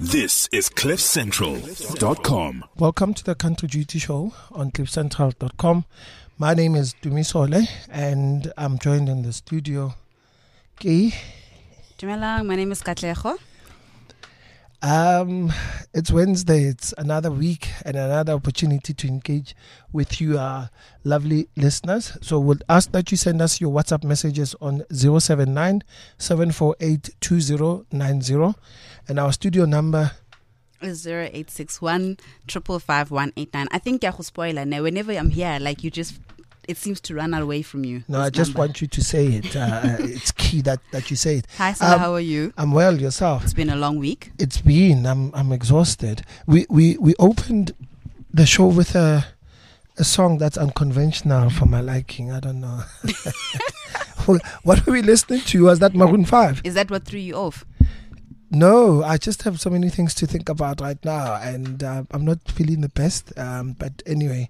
This is CliffCentral.com. Welcome to the Country Duty Show on CliffCentral.com. My name is Dumisole and I'm joined in the studio. Ki. Dumelang, my name is Katlego. It's Wednesday. It's another week and another opportunity to engage with you, our lovely listeners. So we'll ask that you send us your WhatsApp messages on 079 748 2090, and our studio number is 0861 555 189. I think I spoiler now. Whenever I'm here, like you just, it seems to run away from you. No, I just want you to say it. It's key that you say it. Hi, Sala, how are you? I'm well. Yourself? It's been a long week. It's been. I'm exhausted. We opened the show with a song that's unconventional for my liking. I don't know. What were we listening to? Was that Maroon 5? Is that what threw you off? No, I just have so many things to think about right now, and I'm not feeling the best. But anyway,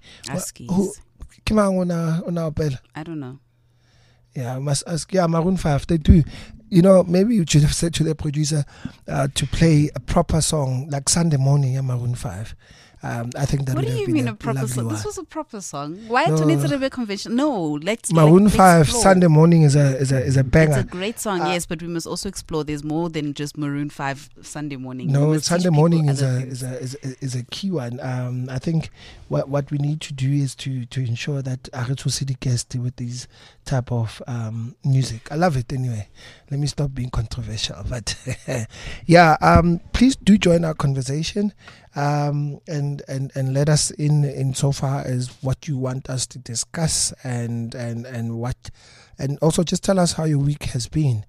I don't know. Yeah, I must ask. Yeah, Maroon 5, they do. You know, maybe you should have said to the producer to play a proper song like Sunday Morning, Maroon 5. I think that. What would do have you been mean a proper song? one. This was a proper song. Why no. Need to be conventional? No, let's Maroon 5 explore. Sunday Morning is a banger. It's a great song, yes, but we must also explore. There's more than just Maroon 5 Sunday Morning. No, Sunday Morning is a key one. I think what we need to do is to ensure that Areto City gets with these type of music. I love it anyway. Let me stop being controversial, but yeah, please do join our conversation. And let us in so far as what you want us to discuss and also just tell us how your week has been.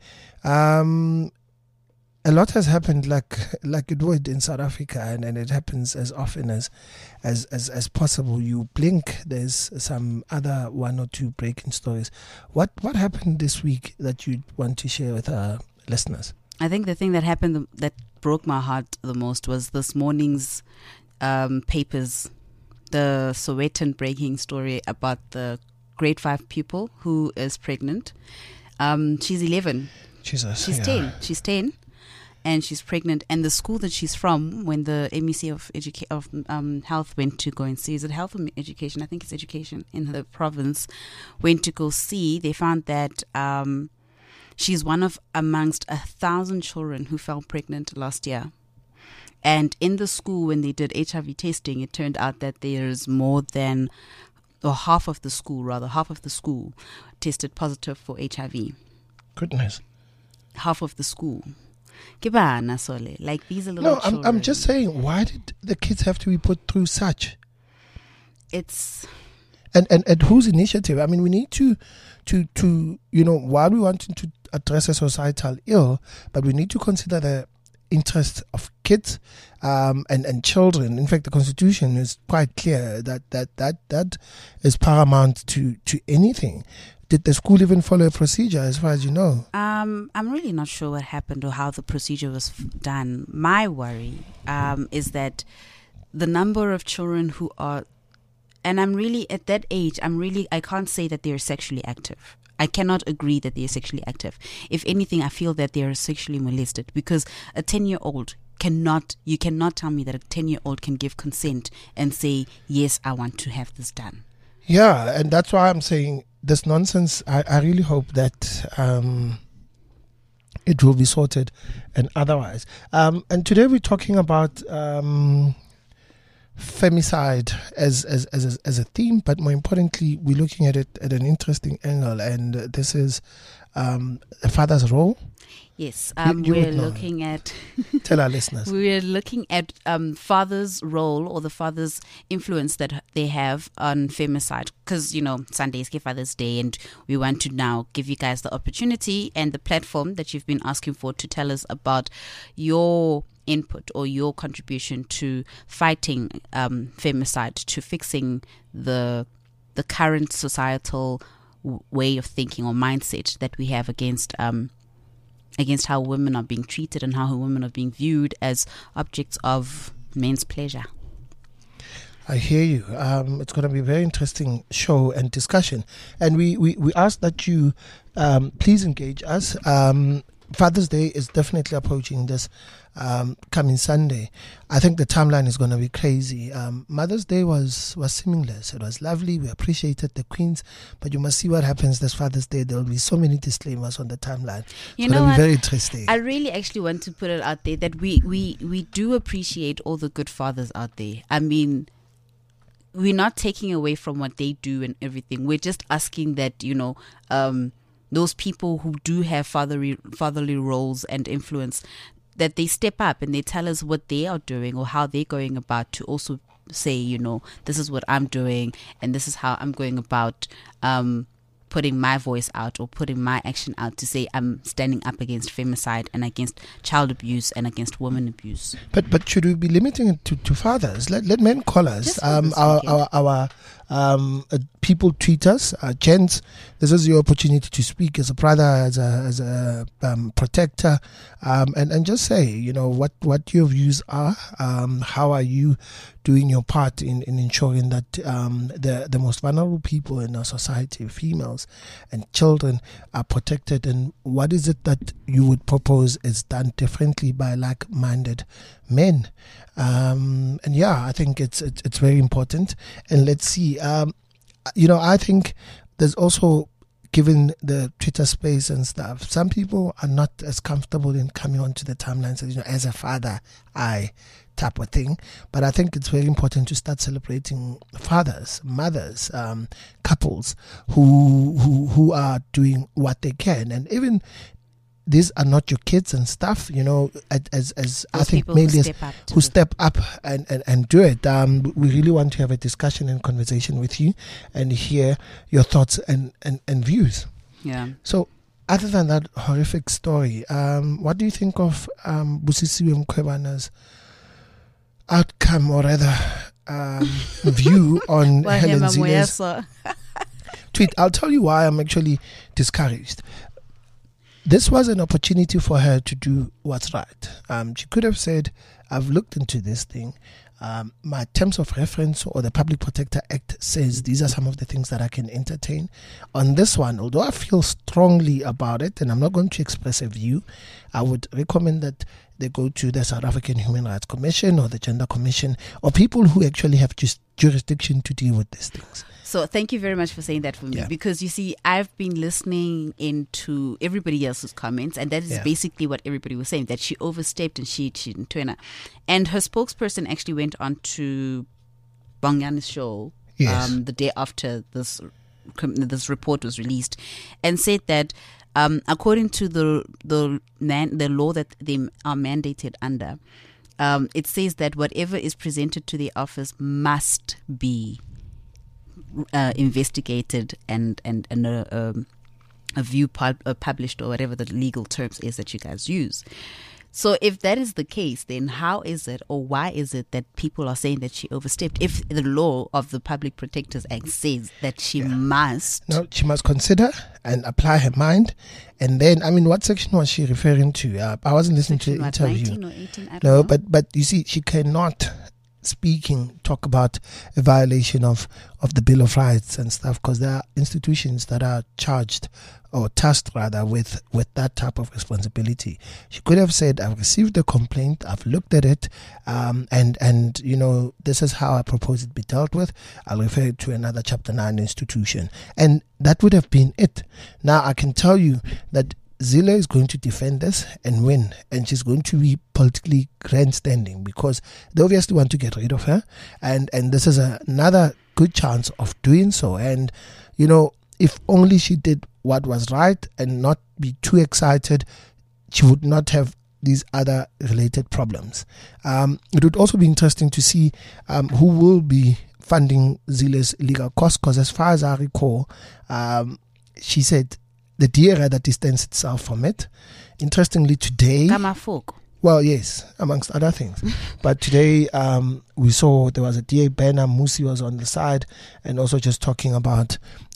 A lot has happened like it would in South Africa, and it happens as often as possible. You blink, there's some other one or two breaking stories. What happened this week that you want to share with our listeners? I think the thing that happened that broke my heart the most was this morning's papers, the Sowetan breaking story about the grade 5 pupil who is pregnant. She's 11. Jesus. She's 10. She's 10. And she's pregnant, and the school that she's from, when the MEC of Health went to go and see, is it Health or Education? I think it's Education in the province, went to go see, they found that she's one of amongst 1,000 children who fell pregnant last year. And in the school, when they did HIV testing, it turned out that there's more than, or half of the school tested positive for HIV. Goodness. Half of the school. Like these are little children. I'm just saying, why did the kids have to be put through such? It's and whose initiative? I mean, we need to while we want to address a societal ill, but we need to consider the interest of kids and children. In fact, the Constitution is quite clear that is paramount to anything. Did the school even follow a procedure, as far as you know? I'm really not sure what happened or how the procedure was done. My worry is that the number of children who are, and I'm really at that age, I can't say that they're sexually active. I cannot agree that they're sexually active. If anything, I feel that they're sexually molested, because a 10-year-old you cannot tell me that a 10-year-old can give consent and say, yes, I want to have this done. Yeah, and that's why I'm saying this nonsense. I really hope that it will be sorted and otherwise. And today we're talking about femicide as a theme, but more importantly, we're looking at it at an interesting angle, and this is a father's role. Yes, we're looking at. Tell our listeners. We're looking at father's role, or the father's influence that they have on femicide. Because, Sunday is Father's Day, and we want to now give you guys the opportunity and the platform that you've been asking for to tell us about your input or your contribution to fighting femicide, to fixing the current societal way of thinking or mindset that we have against how women are being treated and how women are being viewed as objects of men's pleasure. I hear you. It's going to be a very interesting show and discussion. And we ask that you please engage us. Father's Day is definitely approaching this coming Sunday. I think the timeline is going to be crazy. Mother's Day was seamless. It was lovely. We appreciated the queens, but you must see what happens this Father's Day. There will be so many disclaimers on the timeline. It's going to be very interesting. I really actually want to put it out there that we do appreciate all the good fathers out there. I mean, we're not taking away from what they do and everything. We're just asking that, you know, those people who do have fatherly roles and influence, that they step up and they tell us what they are doing or how they're going about, to also say, you know, this is what I'm doing and this is how I'm going about putting my voice out or putting my action out, to say I'm standing up against femicide and against child abuse and against women abuse. But should we be limiting it to fathers? Let men call us. Our people tweet us. Gents, this is your opportunity to speak as a brother, as a protector, and just say, you know, what your views are. How are you doing your part in ensuring that the most vulnerable people in our society, females and children, are protected, and what is it that you would propose is done differently by like-minded men? And yeah, I think it's very important. And let's see, you know, I think there's also, given the Twitter space and stuff, some people are not as comfortable in coming onto the timelines, you know, as a father, type of thing. But I think it's very important to start celebrating fathers, mothers, couples who are doing what they can. And even these are not your kids and stuff, you know, as I think mainly who step up and do it. We really want to have a discussion and conversation with you and hear your thoughts and views. Yeah. So other than that horrific story, what do you think of Busisiwe Mkhwebane's outcome, or rather view on Helen Zile's tweet? I'll tell you why I'm actually discouraged. This was an opportunity for her to do what's right. She could have said, I've looked into this thing. My terms of reference or the Public Protector Act says these are some of the things that I can entertain. On this one, although I feel strongly about it and I'm not going to express a view, I would recommend that they go to the South African Human Rights Commission or the Gender Commission, or people who actually have just jurisdiction to deal with these things. So thank you very much for saying that for me, because you see, I've been listening into everybody else's comments, and that is basically what everybody was saying, that she overstepped and she didn't turn up. And her spokesperson actually went on to Bongyan's show the day after this report was released, and said that according to the law that they are mandated under, it says that whatever is presented to the office must be investigated and a view published, or whatever the legal terms is that you guys use. So if that is the case, then how is it, or why is it, that people are saying that she overstepped, if the law of the Public Protectors Act says that she must? No, she must consider and apply her mind. And then, I mean, what section was she referring to? I wasn't listening to the interview. 19 or 18, I don't know. But you see, she cannot talk about a violation of the Bill of Rights and stuff, because there are institutions that are charged, or tasked rather, with that type of responsibility. She could have said, I've received a complaint, I've looked at it, and you know, this is how I propose it be dealt with. I'll refer it to another Chapter 9 institution. And that would have been it. Now, I can tell you that Zile is going to defend this and win, and she's going to be politically grandstanding, because they obviously want to get rid of her, and this is another good chance of doing so. And you know, if only she did what was right and not be too excited, she would not have these other related problems. It would also be interesting to see who will be funding Zile's legal costs, because as far as I recall, she said the DA rather distanced itself from it. Interestingly, today... Well, yes, amongst other things. But today we saw there was a DA banner, Musi was on the side, and also just talking about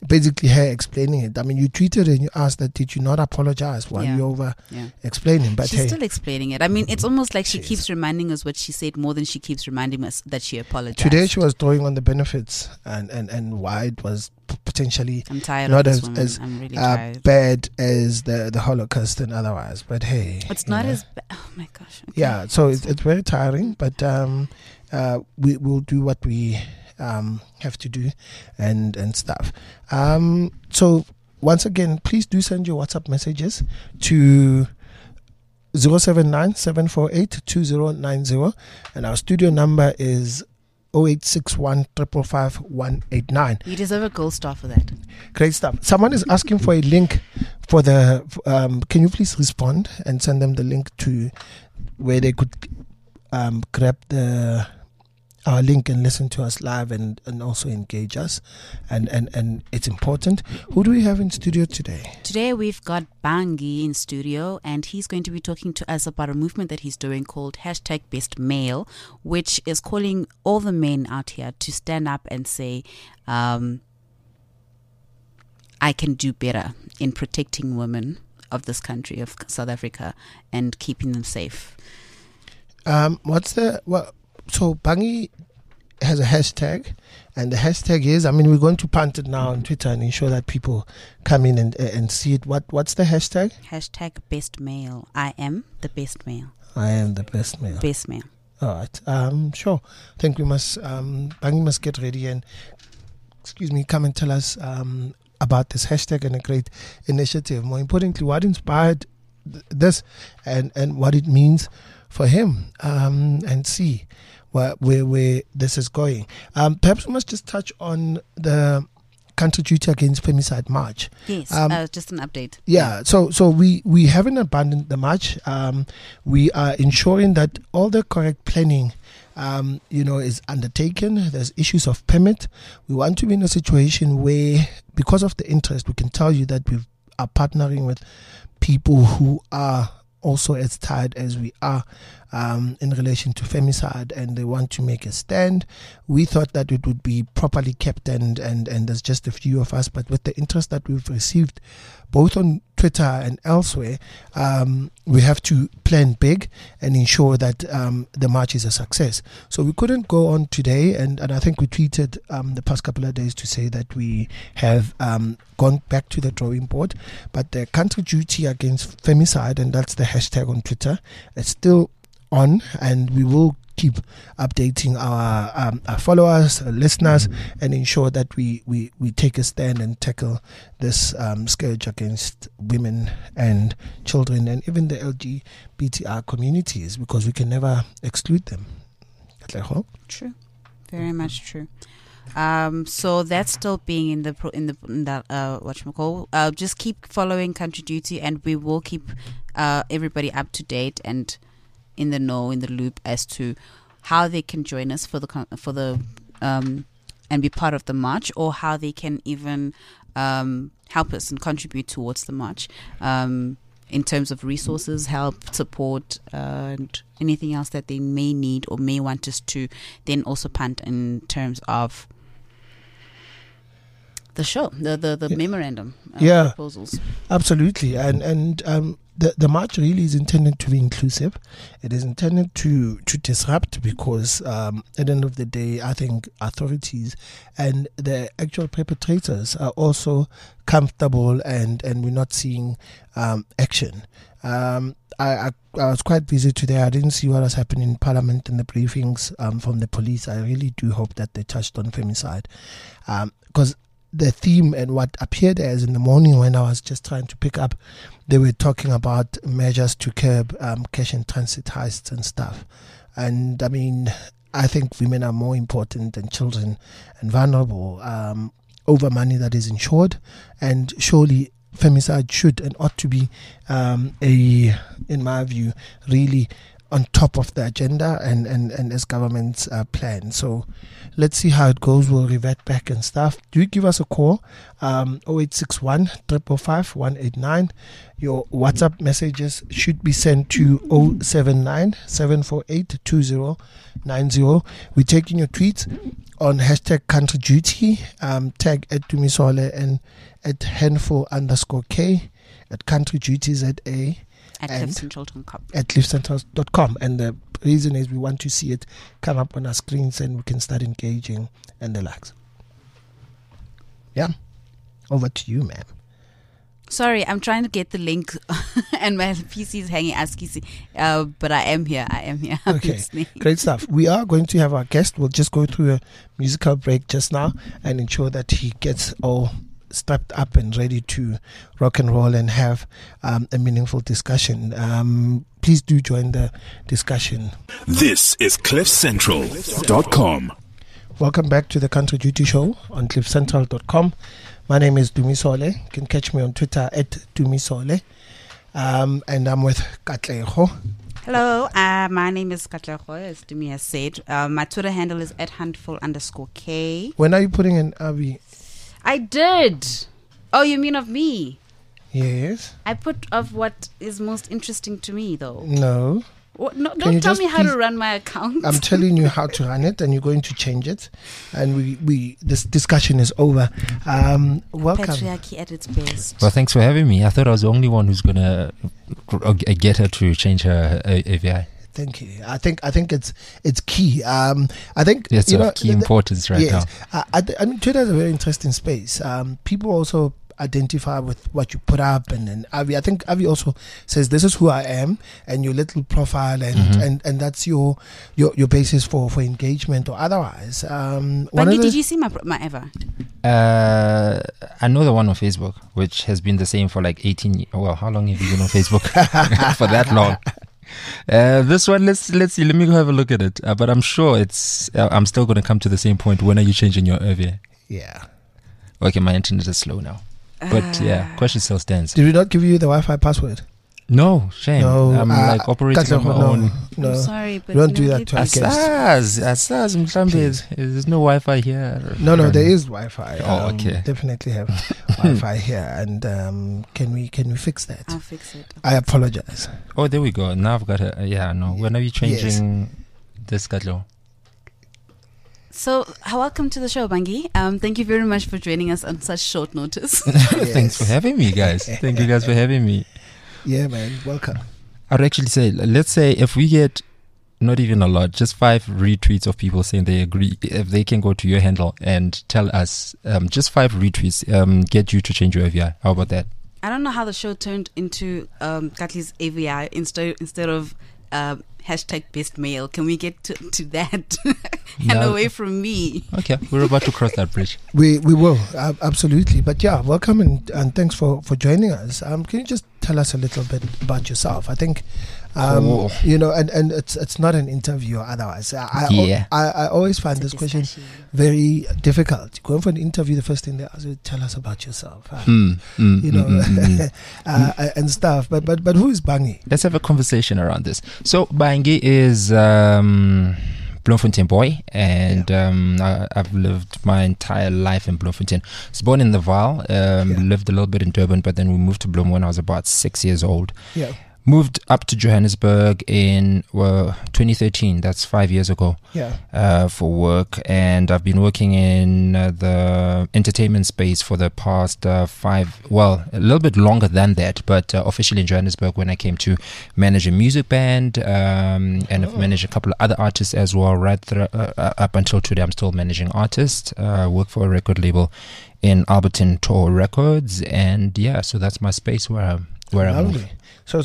basically her explaining it. I mean, you tweeted and you asked that, did you not apologize while you over explaining? But she's still explaining it. I mean, it's almost like she keeps reminding us what she said more than she keeps reminding us that she apologized. Today she was throwing on the benefits and why it was potentially I'm tired not of this as I'm really tired. Bad as the Holocaust and otherwise. But hey, it's not as bad. Oh my gosh. Okay. Yeah, so it's very tiring, but we will do what we have to do and stuff. So once again, please do send your WhatsApp messages to 079-748-2090, and our studio number is 0861 555 189. You deserve a gold star for that. Great stuff. Someone is asking for a link for the can you please respond and send them the link to where they could grab our link and listen to us live and also engage us, and it's important. Who do we have in studio today? Today we've got Bangi in studio, and he's going to be talking to us about a movement that he's doing called #BestMale, which is calling all the men out here to stand up and say, I can do better in protecting women of this country, of South Africa, and keeping them safe. So Bangi has a hashtag, and the hashtag is, I mean, we're going to punt it now on Twitter and ensure that people come in and see it. What's the hashtag? #BestMale. I am the best male. I am the best male. Best male. All right. Sure. I think we must, Bangi must get ready and, come and tell us about this hashtag and a great initiative. More importantly, what inspired this and what it means for him, and see where this is going. Perhaps we must just touch on the Country Duty Against Femicide March. Yes, just an update. Yeah, so we haven't abandoned the march. We are ensuring that all the correct planning is undertaken. There's issues of permit. We want to be in a situation where, because of the interest, we can tell you that we are partnering with people who are also as tired as we are in relation to femicide, and they want to make a stand. We thought that it would be properly kept and there's just a few of us, but with the interest that we've received both on Twitter and elsewhere, we have to plan big and ensure that the march is a success. So we couldn't go on today, and I think we tweeted the past couple of days to say that we have gone back to the drawing board, but the Country Duty Against Femicide, and that's the hashtag on Twitter, it's still on, and we will keep updating our followers, our listeners, and ensure that we take a stand and tackle this scourge against women and children and even the LGBTI communities, because we can never exclude them. True, very much true. So that's still being in that whatchamacall. Just keep following Country Duty, and we will keep everybody up to date and in the know, in the loop, as to how they can join us for the and be part of the march, or how they can even help us and contribute towards the march in terms of resources, help, support, and anything else that they may need or may want us to then also punt in terms of the show, the memorandum proposals. Absolutely, and the march really is intended to be inclusive. It is intended to disrupt, because at the end of the day, I think authorities and the actual perpetrators are also comfortable, and we're not seeing action. I was quite busy today. I didn't see what was happening in Parliament and the briefings from the police. I really do hope that they touched on femicide, because the theme and what appeared as in the morning when I was just trying to pick up, they were talking about measures to curb cash and transit heists and stuff. And I mean, I think women are more important than children and vulnerable over money that is insured. And surely femicide should and ought to be in my view, really on top of the agenda and as government's plan. So let's see how it goes. We'll revert back and stuff. Do give us a call, 0861 555 189. Your WhatsApp messages should be sent to 079 748 2090. We're taking your tweets on hashtag country duty, tag at Dumisole and at handful_K at country duty ZA. At cliffcentral.com. At cliffcentral.com. And the reason is we want to see it come up on our screens and we can start engaging and the likes. Yeah. Over to you, ma'am. Sorry, I'm trying to get the link and my PC is hanging ASCII. But I am here. Okay, great stuff. We are going to have our guest. We'll just go through a musical break just now and ensure that he gets all strapped up and ready to rock and roll and have a meaningful discussion. Please do join the discussion. This is cliffcentral.com. Welcome back to the Country Duty Show on cliffcentral.com. My name is Dumisole. You can catch me on Twitter at Dumisole. And I'm with Katlego. Hello, my name is Katlego, as Dumi has said. My Twitter handle is at handful_K. When are you putting in Abby? I did. Oh, you mean of me? Yes. I put of what is most interesting to me, though. No. No, don't tell me how to run my account. I'm telling you how to run it, and you're going to change it. And we this discussion is over. Welcome. Patriarchy at its best. Well, thanks for having me. I thought I was the only one who's gonna get her to change her AVI. Thank you. I think it's key. I think it's of key importance right now. I mean, Twitter is a very interesting space. People also identify with what you put up, and then Avi, I think Avi also says this is who I am, and your little profile, and that's your basis for engagement or otherwise. Bangi, did you see my Eva? I know the one on Facebook, which has been the same for like 18 years. Well, how long have you been on Facebook? For that long. This one, let's see. Let me go have a look at it. But I'm sure I'm still going to come to the same point. When are you changing your AVI? Yeah. Okay, my internet is slow now. But yeah, question still stands. Did we not give you the Wi-Fi password? No, shame. No, I'm like operating on my own. No, I'm sorry, but don't do that to our guests. There's no Wi-Fi here. No, there is Wi-Fi. Oh, okay. Definitely have Wi-Fi here, and can we fix that? I'll fix it. I apologize. Oh, there we go. Now I've got it. Yeah, no. When are you changing this, Katlo? So, welcome to the show, Bangi. Thank you very much for joining us on such short notice. Thanks for having me, guys. Thank you guys for having me. Yeah, man. Welcome. I'd actually say, let's say if we get not even a lot, just 5 retweets of people saying they agree, if they can go to your handle and tell us, just 5 retweets, get you to change your AVI. How about that? I don't know how the show turned into Katli's AVI instead of hashtag best male. Can we get to that and away from me? Okay, we're about to cross that bridge. We will, absolutely. But yeah, welcome and thanks for joining us. Can you just tell us a little bit about yourself? I think, you know, and it's not an interview or otherwise. I always find this question very difficult. Going for an interview, the first thing they ask you, tell us about yourself. You know, and stuff. But who is Bangi? Let's have a conversation around this. So Bangi is Bloemfontein boy, and I've lived my entire life in Bloemfontein. I was born in the Vaal, lived a little bit in Durban, but then we moved to Bloem when I was about 6 years old. Yeah. Moved up to Johannesburg in 2013. That's 5 years ago. Yeah. For work, and I've been working in the entertainment space for the past a little bit longer than that, but officially in Johannesburg when I came to manage a music band, and I've managed a couple of other artists as well. Up until today, I'm still managing artists. Work for a record label in Alberton Tor Records, and yeah, so that's my space where I move. So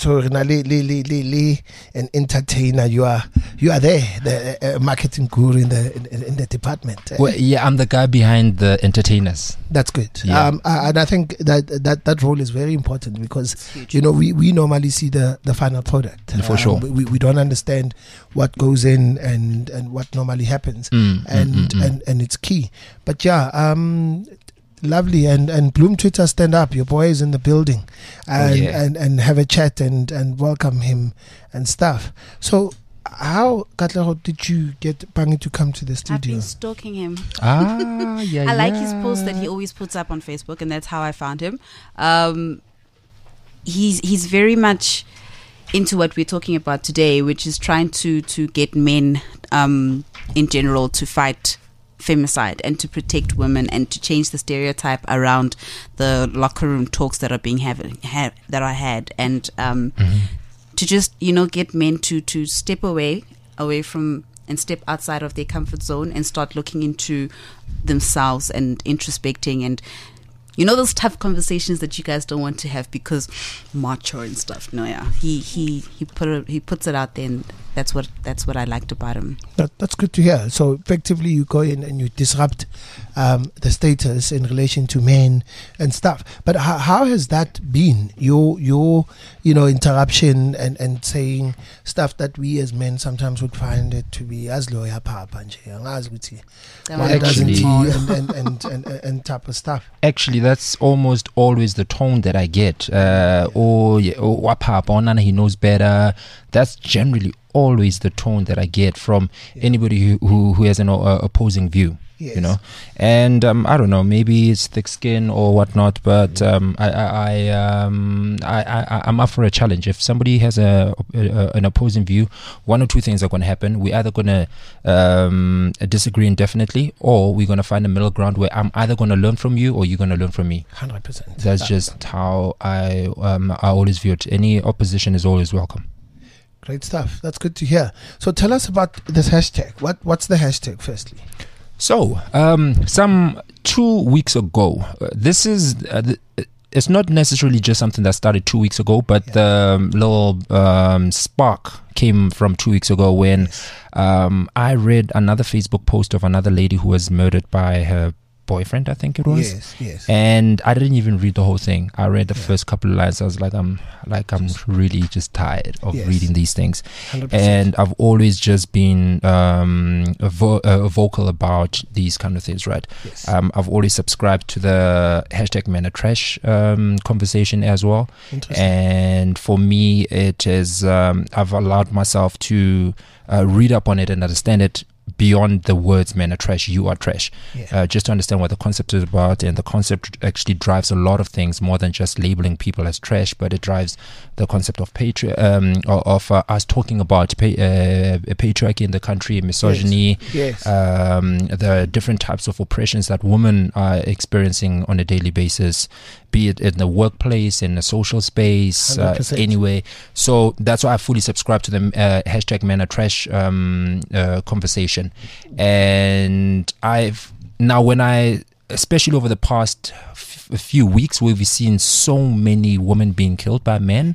an entertainer, you are there, the marketing guru in the department. Well, yeah, I'm the guy behind the entertainers. That's good. Yeah. And I think that role is very important because you know we normally see the final product. For sure, we don't understand what goes in and what normally happens, and it's key. But yeah, Lovely. And Bloom Twitter, stand up. Your boy is in the building. And have a chat and welcome him and stuff. So how, Katlego, did you get Pangi to come to the I've studio? been stalking him. Yeah. I like his posts that he always puts up on Facebook, and that's how I found him. He's very much into what we're talking about today, which is trying to get men in general to fight femicide and to protect women and to change the stereotype around the locker room talks that are being that are had, and to just get men to step away from and step outside of their comfort zone and start looking into themselves and introspecting and those tough conversations that you guys don't want to have because macho and stuff. No, yeah, he puts it out there, and that's what I liked about him. That's good to hear. So effectively, you go in and you disrupt the status in relation to men and stuff. But how has that been? Your interruption and saying stuff that we as men sometimes would find it to be as lawyer and type of stuff. Actually, that's almost always the tone that I get. He knows better. That's generally always the tone that I get from anybody who has an opposing view. Yes. And I don't know, maybe it's thick skin or whatnot, but I'm up for a challenge. If somebody has an opposing view, one or two things are going to happen. We're either going to disagree indefinitely, or we're going to find a middle ground where I'm either going to learn from you or you're going to learn from me. 100%. That's just how I always view it. Any opposition is always welcome. Great stuff. That's good to hear. So tell us about this hashtag. What's the hashtag, firstly? So, some 2 weeks ago, this is, it's not necessarily just something that started 2 weeks ago, but the little spark came from 2 weeks ago when I read another Facebook post of another lady who was murdered by her boyfriend, I think it was. Yes. And I didn't even read the whole thing. I read the first couple of lines. I was like, I'm really just tired of reading these things. 100%. And I've always just been vocal about these kind of things, right? Yes. I've always subscribed to the hashtag Men Are Trash conversation as well. And for me, it is I've allowed myself to read up on it and understand it beyond the words men are trash, you are trash. Just to understand what the concept is about, and the concept actually drives a lot of things more than just labeling people as trash, but it drives the concept of us talking about patriarchy in the country, misogyny, the different types of oppressions that women are experiencing on a daily basis, be it in the workplace, in the social space, anyway. So that's why I fully subscribe to the hashtag Men Are Trash conversation. And especially over the past few weeks, where we've seen so many women being killed by men,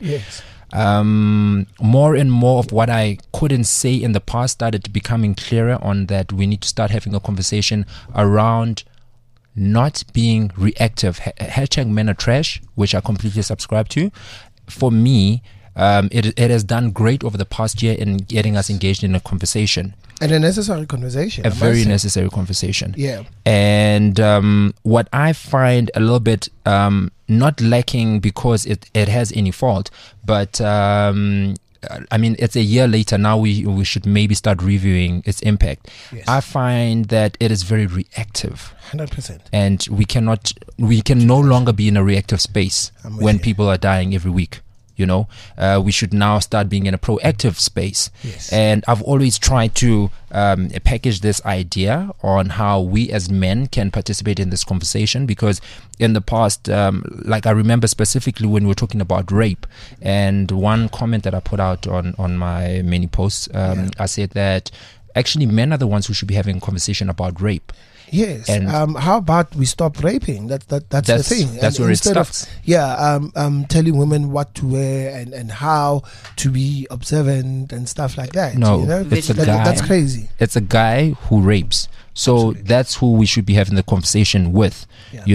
more and more of what I couldn't say in the past started becoming clearer on that we need to start having a conversation around not being reactive. Hashtag Men Are Trash, which I completely subscribe to. For me, it has done great over the past year in getting us engaged in a conversation. And a necessary conversation. A very necessary conversation. Yeah. And what I find a little bit not lacking because it has any fault, but I mean, it's a year later now. We should maybe start reviewing its impact. I find that it is very reactive. 100%. And we can no longer be in a reactive space when people are dying every week. We should now start being in a proactive space. And I've always tried to package this idea on how we as men can participate in this conversation, because in the past, like I remember specifically when we were talking about rape, and one comment that I put out on my many posts, I said that actually men are the ones who should be having a conversation about rape. Yes. And how about we stop raping? That's the thing. That's where it starts. Telling women what to wear and how to be observant and stuff like that. No, it's a guy. That's crazy. It's a guy who rapes. So that's who we should be having the conversation with,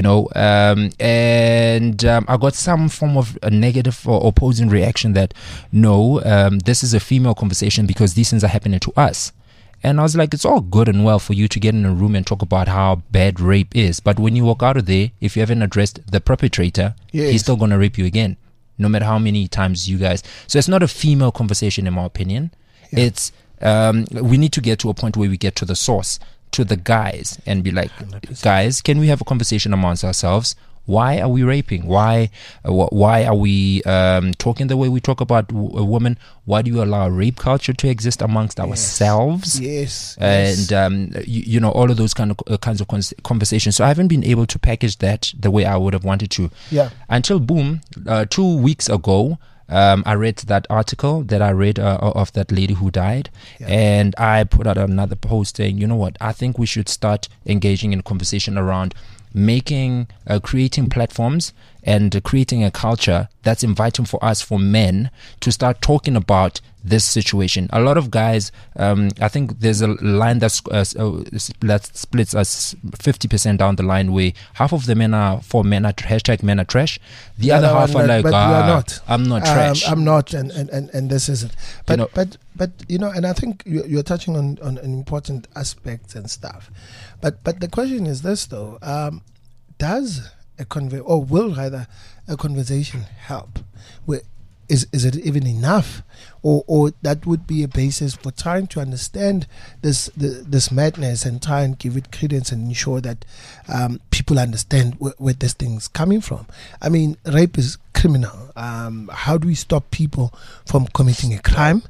and I got some form of a negative or opposing reaction that, no, this is a female conversation because these things are happening to us. And I was like, it's all good and well for you to get in a room and talk about how bad rape is. But when you walk out of there, if you haven't addressed the perpetrator, he's still going to rape you again, no matter how many times you guys. So it's not a female conversation, in my opinion. Yeah. It's we need to get to a point where we get to the source, to the guys, and be like, 100%. Guys, can we have a conversation amongst ourselves? Why are we raping? Why are we talking the way we talk about a woman? Why do you allow rape culture to exist amongst ourselves? Yes. And all of those kinds of conversations. So I haven't been able to package that the way I would have wanted to. Yeah. Until 2 weeks ago, I read that article that I read of that lady who died, and I put out another post saying, you know what? I think we should start engaging in a conversation around creating platforms and creating a culture that's inviting for us, for men, to start talking about this situation. A lot of guys, I think there's a line that splits us 50% down the line, where half of the men are for men are hashtag men are trash. The other half are like, I'm not trash. I'm not, and this is it. But and I think you're touching on an important aspect and stuff. But the question is this though: does will a conversation help? Is it even enough, or that would be a basis for trying to understand this madness and try and give it credence and ensure that people understand where this thing's coming from? I mean, rape is criminal. How do we stop people from committing a crime?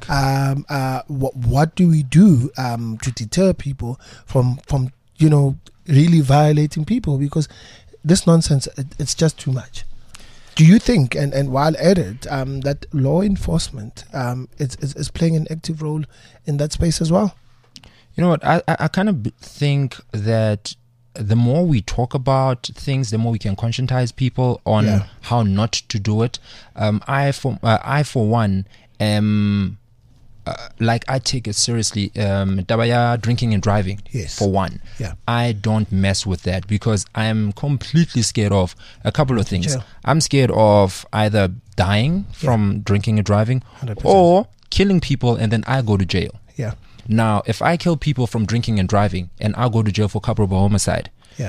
What do we do to deter people from really violating people? Because this nonsense, it's just too much. Do you think, and while at it, that law enforcement is playing an active role in that space as well? You know what? I kind of think that the more we talk about things, the more we can conscientize people on how not to do it. I for one am I take it seriously. Dabaya, drinking and driving, for one. Yeah. I don't mess with that because I'm completely scared of a couple of things. I'm scared of either dying from drinking and driving 100%. Or killing people and then I go to jail. Yeah. Now, if I kill people from drinking and driving and I go to jail for culpable homicide,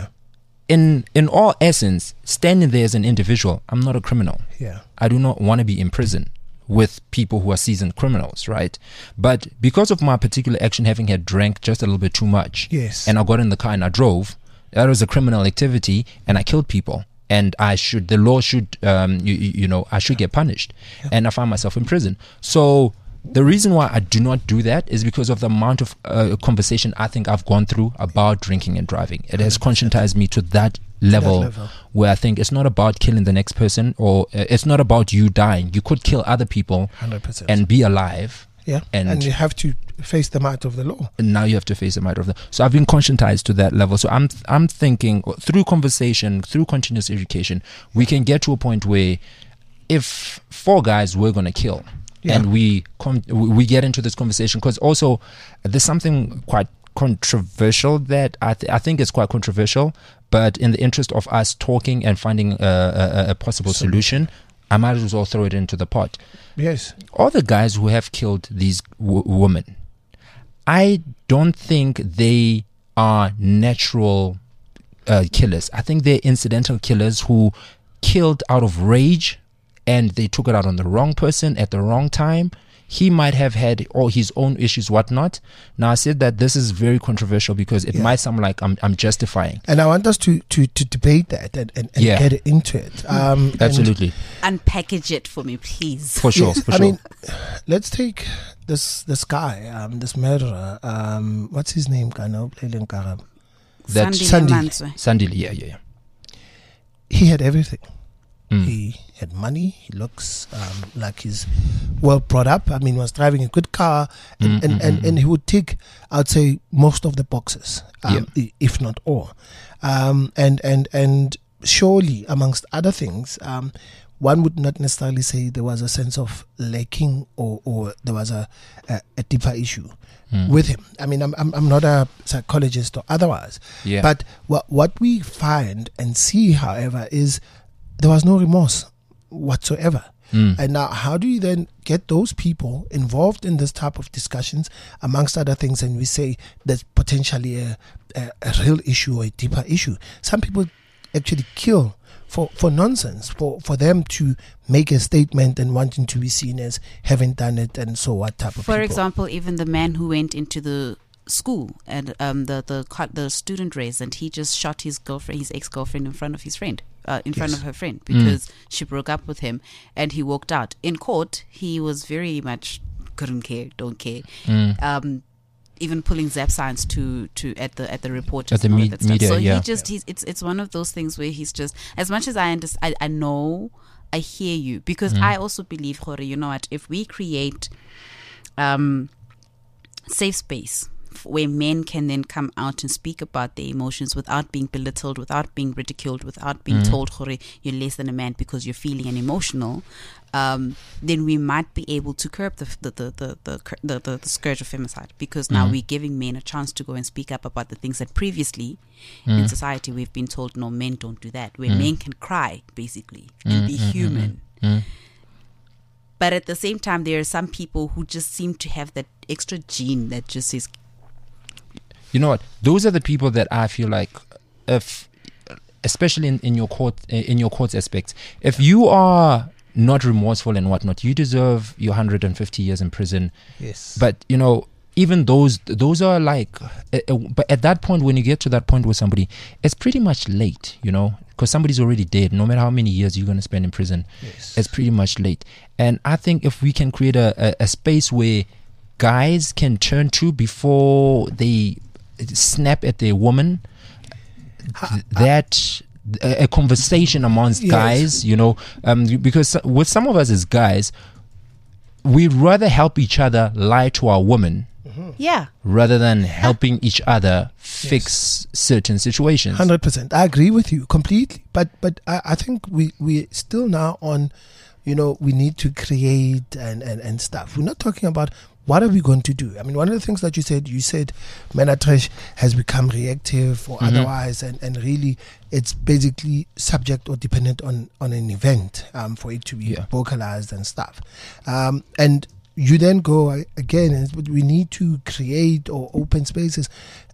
in all essence, standing there as an individual, I'm not a criminal. Yeah. I do not want to be in prison with people who are seasoned criminals, right? But because of my particular action, having had drank just a little bit too much, and I got in the car and I drove, that was a criminal activity, and I killed people, and the law should, I should get punished, and I find myself in prison. So the reason why I do not do that is because of the amount of conversation I think I've gone through about drinking and driving. It has conscientized me to that level where I think it's not about killing the next person, or it's not about you dying. You could kill other people 100%. And be alive. Yeah, and you have to face them out of the law. And now you have to face them out of the. So I've been conscientized to that level. So I'm thinking through conversation, through continuous education, we can get to a point where if 4 guys we're going to kill, and we get into this conversation, because also there's something quite controversial that I think is quite controversial, but in the interest of us talking and finding a possible solution, I might as well throw it into the pot. Yes. All the guys who have killed these women, I don't think they are natural killers. I think they're incidental killers who killed out of rage, and they took it out on the wrong person at the wrong time. He might have had all his own issues, whatnot. Now, I said that this is very controversial because it might sound like I'm justifying. And I want us to debate that and get into it. Absolutely. Unpackage it for me, please. For sure. I mean, let's take this guy, this murderer. What's his name? Sandile, yeah. He had everything. He had money. He looks like he's well brought up. I mean, was driving a good car, and he would tick, I'd say, most of the boxes, if not all. And surely, amongst other things, one would not necessarily say there was a sense of lacking or there was a deeper issue with him. I mean, I'm not a psychologist or otherwise, but what we find and see, however, is there was no remorse whatsoever. And now, how do you then get those people involved in this type of discussions, amongst other things, and we say there's potentially a real issue or a deeper issue? Some people actually kill for nonsense, for them to make a statement and wanting to be seen as having done it, and so what type of people. For example, even the man who went into the school and the student race, and he just shot his ex-girlfriend in front of his friend, front of her friend, because she broke up with him, and he walked out. In court, he was very much don't care. Even pulling zap signs to at the reporters at the media. So yeah. It's one of those things where he's just, as much as I understand, I know, I hear you, because I also believe, Jorge, you know what, if we create safe space where men can then come out and speak about their emotions without being belittled, without being ridiculed, without being told, Jorge, you're less than a man because you're feeling and emotional, then we might be able to curb the scourge of femicide, because now we're giving men a chance to go and speak up about the things that previously in society we've been told, no, men don't do that, where men can cry basically and be human. But at the same time, there are some people who just seem to have that extra gene that just says, you know what, those are the people that I feel like, if especially in your court aspects, if you are not remorseful and whatnot, you deserve your 150 years in prison. Yes. But you know, even those are like, but at that point, when you get to that point with somebody, it's pretty much late, you know, because somebody's already dead. No matter how many years you're going to spend in prison, it's pretty much late. And I think if we can create a space where guys can turn to before they snap at their woman, that a conversation amongst guys, you know, because with some of us as guys, we'd rather help each other lie to our woman, rather than helping each other fix certain situations. 100%. I agree with you completely. But I think we still now on, you know, we need to create and stuff. We're not talking about what are we going to do. I mean, one of the things that you said Menatrish has become reactive or otherwise, and really it's basically subject or dependent on an event for it to be vocalized and stuff. And you then go again, and we need to create or open spaces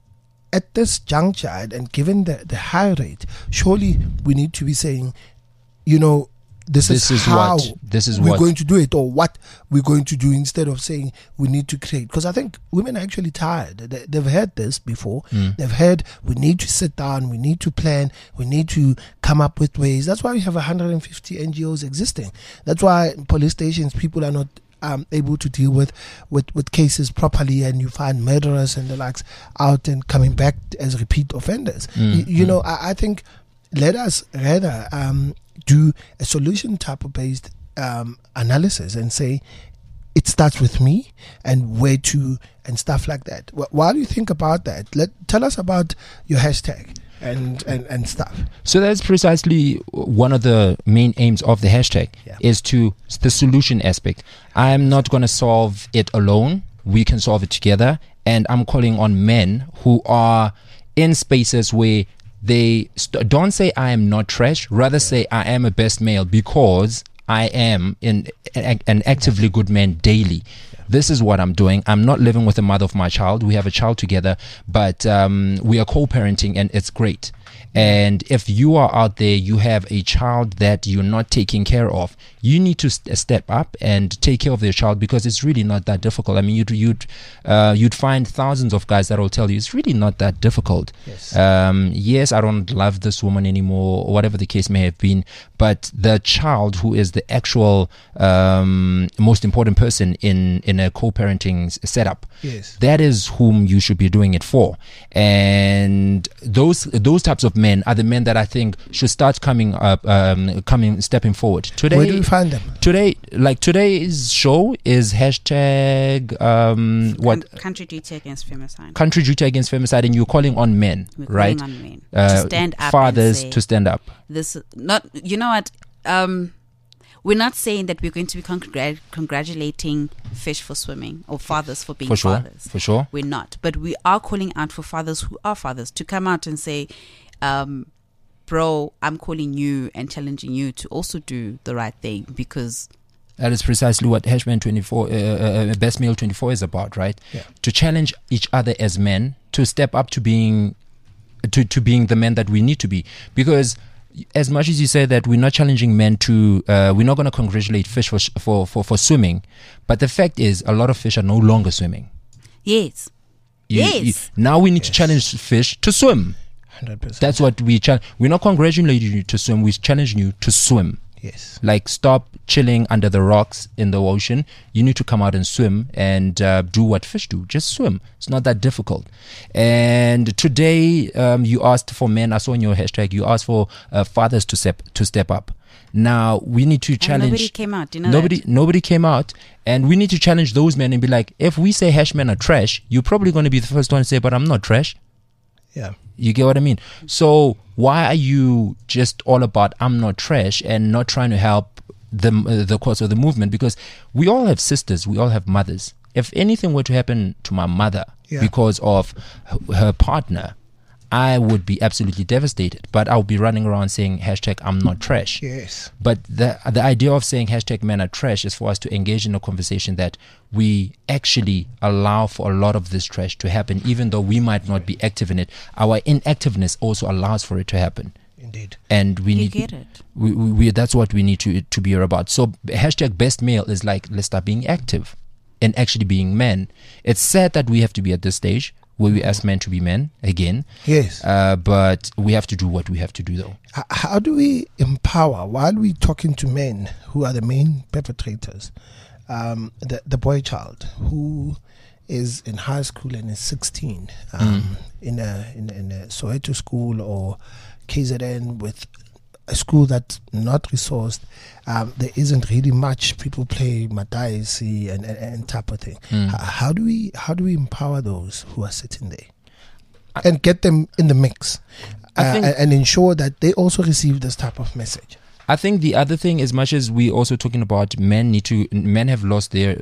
at this juncture, and given the high rate, surely we need to be saying, you know, this is how we're going to do it, or what we're going to do, instead of saying we need to create. Because I think women are actually tired. They've heard this before. They've heard we need to sit down, we need to plan, we need to come up with ways. That's why we have 150 NGOs existing. That's why police stations, people are not able to deal with cases properly, and you find murderers and the likes out and coming back as repeat offenders. You know, I think let us rather do a solution type of based analysis and say it starts with me and where to and stuff like that. While you think about that, tell us about your hashtag and stuff. So that's precisely one of the main aims of the hashtag, is to the solution aspect. I'm not going to solve it alone. We can solve it together. And I'm calling on men who are in spaces where they don't say I am not trash, rather say I am a best male because I am an actively good man daily. This is what I'm doing. I'm not living with the mother of my child. We have a child together, but we are co-parenting, and it's great. And if you are out there, you have a child that you're not taking care of, you need to step up and take care of their child, because it's really not that difficult. I mean, you'd find thousands of guys that will tell you it's really not that difficult. Yes, I don't love this woman anymore, or whatever the case may have been, but the child, who is the actual most important person in a co-parenting setup, that is whom you should be doing it for. And those types of men are the men that I think should start stepping forward. Today, where do we find them? Today's show is hashtag Country Duty Against Femicide. Country Duty Against Femicide, and you're calling on men, right? Calling on men to stand up. Fathers and say, to stand up. This not, you know what? We're not saying that we're going to be congratulating fish for swimming or fathers for being fathers. For sure. We're not. But we are calling out for fathers who are fathers to come out and say, bro, I'm calling you and challenging you to also do the right thing, because That is precisely what Hashman 24, Best Male 24 is about, right? Yeah. To challenge each other as men, to step up to being being the men that we need to be. Because as much as you say that we're not challenging men to, we're not going to congratulate fish for swimming, but the fact is a lot of fish are no longer swimming. Yes. Now we need to challenge fish to swim. 100%. That's what we challenge. We're not congratulating you to swim. We're challenging you to swim. Yes. Like, stop chilling under the rocks in the ocean. You need to come out and swim and do what fish do. Just swim. It's not that difficult. And today, you asked for men. I saw in your hashtag, you asked for fathers to step up. Now we need to challenge. And nobody came out. You know nobody came out, and we need to challenge those men and be like, if we say Hashmen are trash, you're probably going to be the first one to say, but I'm not trash. Yeah. You get what I mean? So why are you just all about I'm not trash and not trying to help the cause of the movement? Because we all have sisters, we all have mothers. If anything were to happen to my mother because of her partner, I would be absolutely devastated. But I'll be running around saying hashtag I'm not trash. Yes. But the idea of saying hashtag men are trash is for us to engage in a conversation that we actually allow for a lot of this trash to happen, even though we might not be active in it. Our inactiveness also allows for it to happen. Indeed. And we need get it. We that's what we need to be about. So hashtag best male is like, let's start being active and actually being men. It's sad that we have to be at this stage where we ask men to be men again. Yes. But we have to do what we have to do, though. How do we empower, while we're talking to men who are the main perpetrators, the boy child who is in high school and is 16 in a Soweto school or KZN with a school that's not resourced? There isn't really much. People play madaisi and type of thing. How do we empower those who are sitting there and get them in the mix and ensure that they also receive this type of message? I think the other thing, as much as we also talking about men have lost their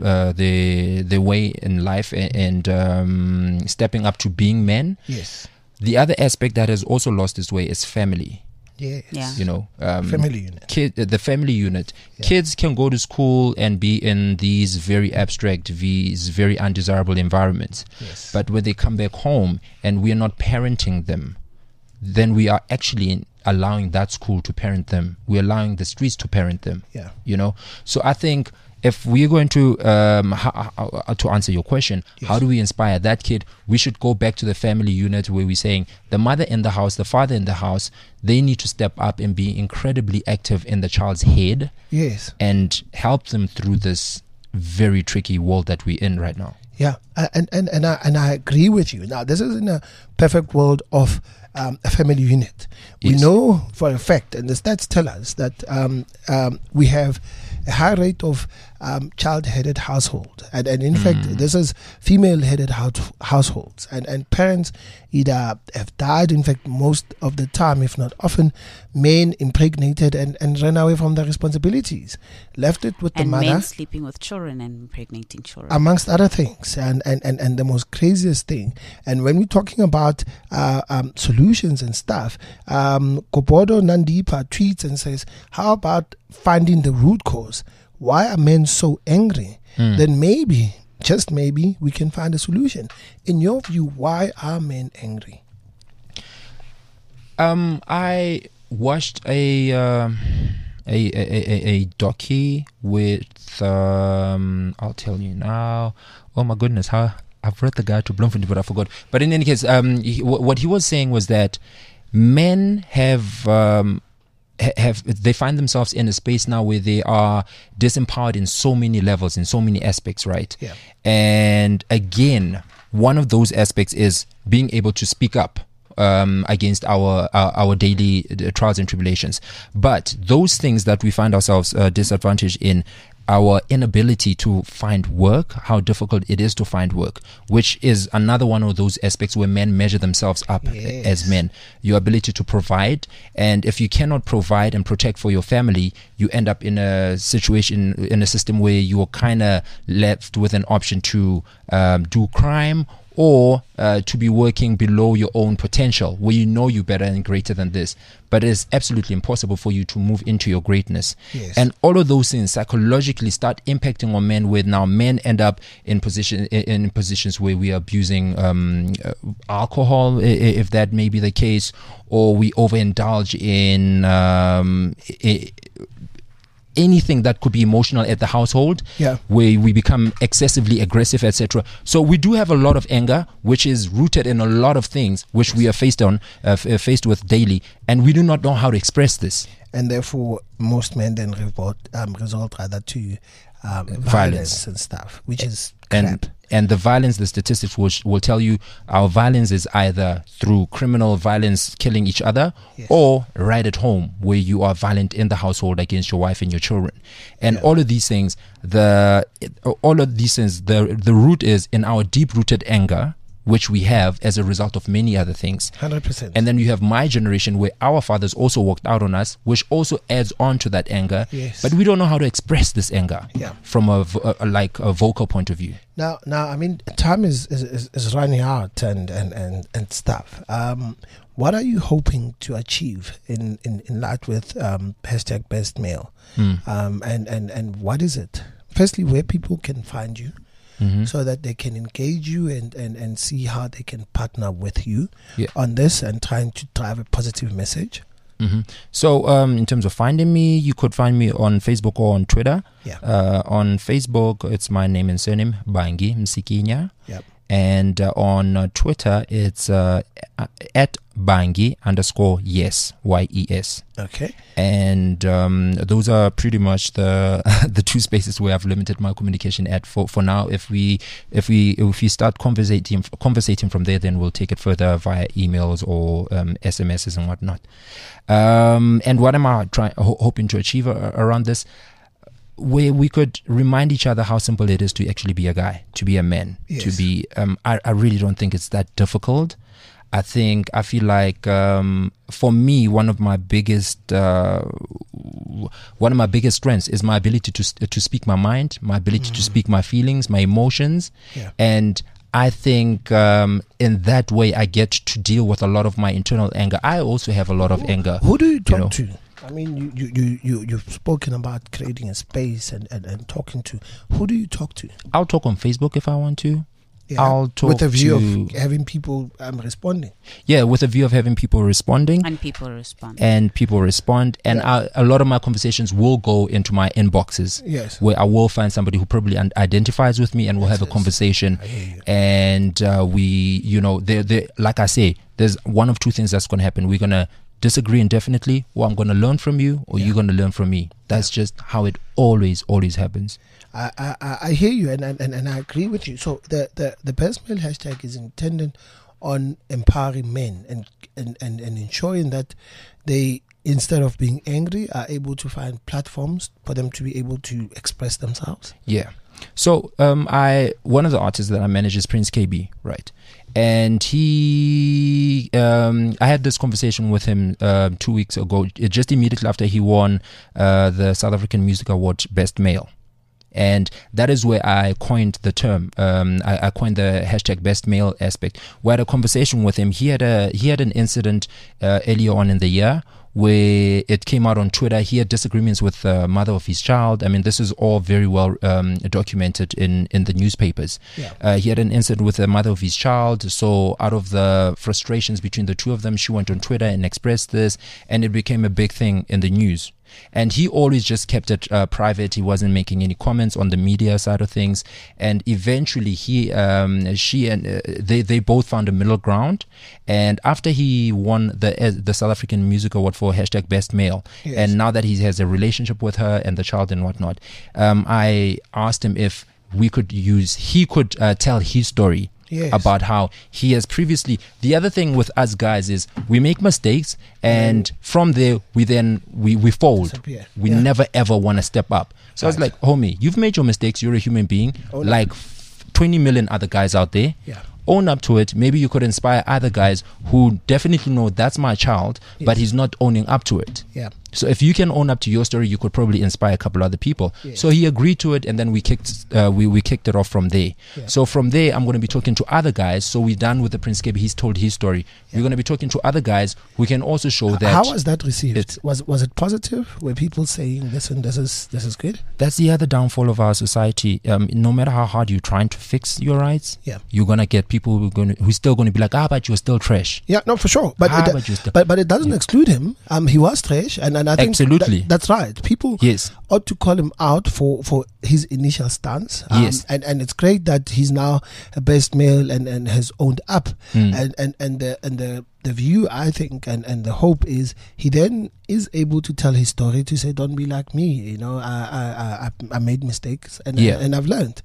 way in life and stepping up to being men. Yes. The other aspect that has also lost its way is family. Yes. Yeah. You know, family unit. The family unit. Yeah. Kids can go to school and be in these very abstract, these very undesirable environments. Yes. But when they come back home and we are not parenting them, then we are actually allowing that school to parent them. We're allowing the streets to parent them. Yeah. You know. So I think if we're going to answer your question, how do we inspire that kid? We should go back to the family unit where we're saying the mother in the house, the father in the house, they need to step up and be incredibly active in the child's head. Yes. And help them through this very tricky world that we're in right now. Yeah, and I agree with you. Now, this is in a perfect world of a family unit. Yes. We know for a fact, and the stats tell us that we have a high rate of child-headed household, and in fact, this is female-headed households, and parents either have died. In fact, most of the time, if not often, men impregnated and ran away from their responsibilities, left it with the mother. And men sleeping with children and impregnating children, amongst other things, and the most craziest thing. And when we're talking about solutions and stuff, Kopodo Nandipa tweets and says, how about finding the root cause? Why are men so angry? Then maybe, just maybe, we can find a solution. In your view, why are men angry? I watched a docu with I'll tell you now. Oh my goodness, how I've read the guide to Bloemfontein, but I forgot. But in any case, what he was saying was that men have they find themselves in a space now where they are disempowered in so many levels, in so many aspects, right? Yeah. And again, one of those aspects is being able to speak up against our daily trials and tribulations. But those things that we find ourselves disadvantaged in, our inability to find work, how difficult it is to find work, which is another one of those aspects where men measure themselves up as men. Your ability to provide, and if you cannot provide and protect for your family, you end up in a situation, in a system where you're kind of left with an option to do crime or to be working below your own potential, where you know you're better and greater than this, but it is absolutely impossible for you to move into your greatness. Yes. And all of those things psychologically start impacting on men, where now men end up in positions where we are abusing alcohol, if that may be the case, or we overindulge in anything that could be emotional at the household, where we become excessively aggressive, etc. So we do have a lot of anger, which is rooted in a lot of things which we are faced with daily, and we do not know how to express this. And therefore, most men then resort rather to violence and stuff, which is crap. And the violence, the statistics will tell you our violence is either through criminal violence, killing each other, or right at home, where you are violent in the household against your wife and your children. And all of these things, the root is in our deep-rooted anger, which we have as a result of many other things. 100%. And then you have my generation, where our fathers also walked out on us, which also adds on to that anger. Yes. But we don't know how to express this anger from a vocal point of view. Now, I mean, time is running out and stuff. What are you hoping to achieve in light with hashtag Best Male? And what is it? Firstly, where people can find you, so that they can engage you and see how they can partner with you on this and trying to drive a positive message. So in terms of finding me, you could find me on Facebook or on Twitter. On Facebook, it's my name and surname, Bangi Msikinya. And on Twitter, it's at Bangi_yes, YES. Okay. And those are pretty much the two spaces where I've limited my communication at for now. If we start conversating from there, then we'll take it further via emails or SMSs and whatnot. And what am I hoping to achieve around this? Where we could remind each other how simple it is to actually be a guy, to be a man, to be. I really don't think it's that difficult. I feel like for me, one of my biggest strengths is my ability to speak my mind, my ability to speak my feelings, my emotions, and I think in that way I get to deal with a lot of my internal anger. I also have a lot of anger. Who do you talk to? I mean, you've spoken about creating a space and talking to. Who do you talk to? I'll talk on Facebook if I want to. I'll talk with a view of having people responding. Yeah, with a view of having people responding. And people respond. And a lot of my conversations will go into my inboxes. Yes. Where I will find somebody who probably identifies with me, and we'll have a conversation. And like I say, there's one of two things that's going to happen. We're going to disagree indefinitely, or I'm going to learn from you, or you're going to learn from me. That's just how it always happens. I hear you, and I agree with you. So the Best Male hashtag is intended on empowering men and ensuring that they, instead of being angry, are able to find platforms for them to be able to express themselves. Yeah. So one of the artists that I manage is Prince KB, right? And I had this conversation with him 2 weeks ago, just immediately after he won the South African Music Award Best Male. And that is where I coined the term. I coined the hashtag Best Male aspect. We had a conversation with him. He had an incident earlier on in the year where it came out on Twitter. He had disagreements with the mother of his child. I mean, this is all very well documented in the newspapers. Yeah. He had an incident with the mother of his child. So out of the frustrations between the two of them, she went on Twitter and expressed this, and it became a big thing in the news. And he always just kept it private. He wasn't making any comments on the media side of things. And eventually, she and they both found a middle ground. And after he won the South African Music Award for hashtag Best Male, yes, and now that he has a relationship with her and the child and whatnot, I asked him if he could tell his story. Yes. About how he has previously. The other thing with us guys is we make mistakes, and from there we fold. We never ever want to step up. So I was like, homie, you've made your mistakes. You're a human being, like 20 million other guys out there. Yeah. Own up to it. Maybe you could inspire other guys who definitely know that's my child, yes, but he's not owning up to it. Yeah. So if you can own up to your story, you could probably inspire a couple other people. Yeah. So he agreed to it, and then we kicked it off from there. Yeah. So from there, I'm going to be talking to other guys. So we're done with the Prince Kabi. He's told his story. Yeah. We're going to be talking to other guys who can also show that. How was that received? Was it positive? Were people saying, "Listen, this is good"? That's the other downfall of our society. No matter how hard you're trying to fix your rights, Yeah. you're gonna get people who's still going to be like, but you're still trash. Yeah, no, for sure. But but it doesn't exclude him. He was trash, and I think absolutely that's right. People Yes. ought to call him out for his initial stance. Yes. And it's great that he's now a best male and has owned up. And the view, I think, and the hope is he then is able to tell his story, to say, don't be like me, you know, I made mistakes and I've learned.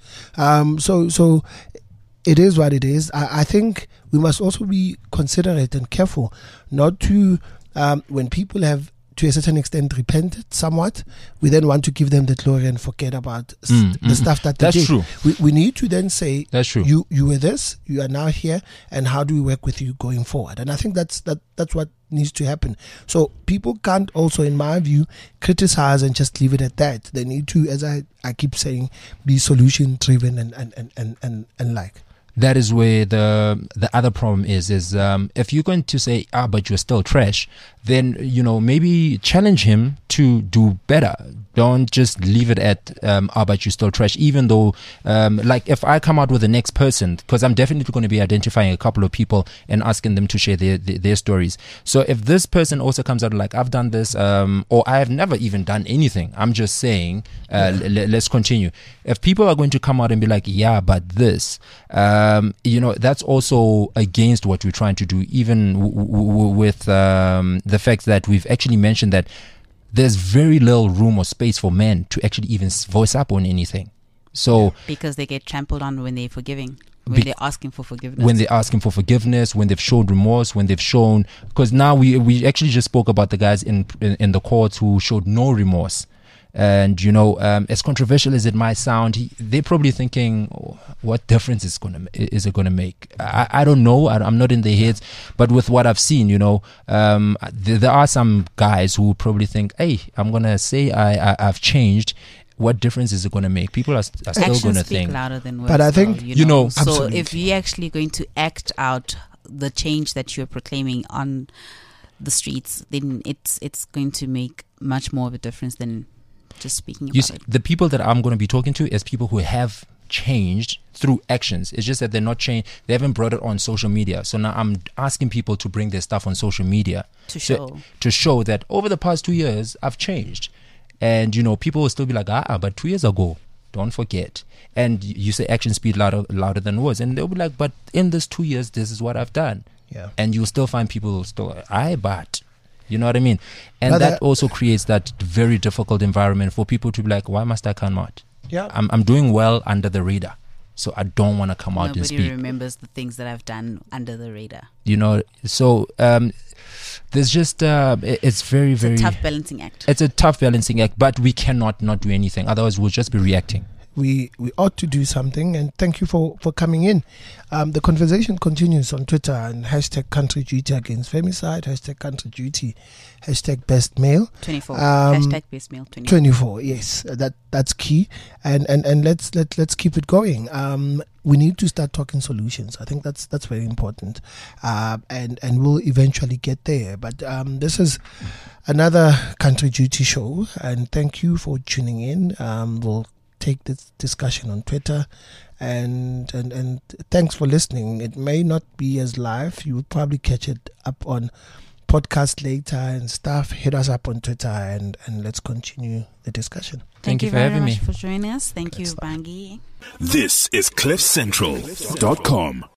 So it is what it is. I think we must also be considerate and careful not to, when people have to a certain extent repented somewhat, we then want to give them the glory and forget about the stuff that they did. That's true. We need to then say, That's true. You were this, you are now here, and how do we work with you going forward? And I think that's what needs to happen. So people can't also, in my view, criticize and just leave it at that. They need to, as I keep saying, be solution driven and like. That is where the other problem is if you're going to say, but you're still trash, then, you know, maybe challenge him to do better. Don't just leave it at, but you're still trash, even though, like if I come out with the next person, because I'm definitely going to be identifying a couple of people and asking them to share their stories. So if this person also comes out like, I've done this, or I have never even done anything, I'm just saying, let's continue. If people are going to come out and be like, but this, you know, that's also against what we're trying to do, even with the fact that we've actually mentioned that there's very little room or space for men to actually even voice up on anything. So because they get trampled on when they're forgiving, when they're asking for forgiveness. When they're asking for forgiveness, when they've shown remorse, when they've shown, because now we actually just spoke about the guys in the courts who showed no remorse. And, you know, as controversial as it might sound, they're probably thinking, what difference is it going to make? I don't know. I'm not in their heads. But with what I've seen, you know, there are some guys who probably think, hey, I'm going to say I've changed. What difference is it going to make? People are still going to think. Louder than words, but I think, you know, so absolutely. if you're actually going to act out the change that you're proclaiming on the streets, then it's going to make much more of a difference than just speaking about it. The people that I'm going to be talking to is people who have changed through actions. It's just that they're not changed. They haven't brought it on social media. So now I'm asking people to bring their stuff on social media to show that over the past 2 years I've changed. And, you know, people will still be like, but 2 years ago, don't forget. And you say actions speak louder than words. And they'll be like, but in this 2 years, this is what I've done. Yeah. And you'll still find people still, but... You know what I mean? And that also creates that very difficult environment for people to be like, why must I come out? Yeah. I'm doing well under the radar. So I don't want to come out and speak. Nobody remembers the things that I've done under the radar. You know, so there's just, it's very, very... It's a tough balancing act. It's a tough balancing act, but we cannot not do anything. Otherwise, we'll just be reacting. We ought to do something, and thank you for coming in. The conversation continues on Twitter and hashtag Country Duty against femicide, hashtag Country Duty, hashtag Best Male 24, hashtag Best Male 24. Yes, that's key, and let's keep it going. We need to start talking solutions. I think that's very important, and we'll eventually get there. But this is another Country Duty show, and thank you for tuning in. We'll take this discussion on Twitter, and thanks for listening. It may not be as live. You will probably catch it up on podcast later and stuff. Hit us up on Twitter and let's continue the discussion. Thank you for very having much me. for joining us. Thank you, Bangi. This is CliffCentral.com.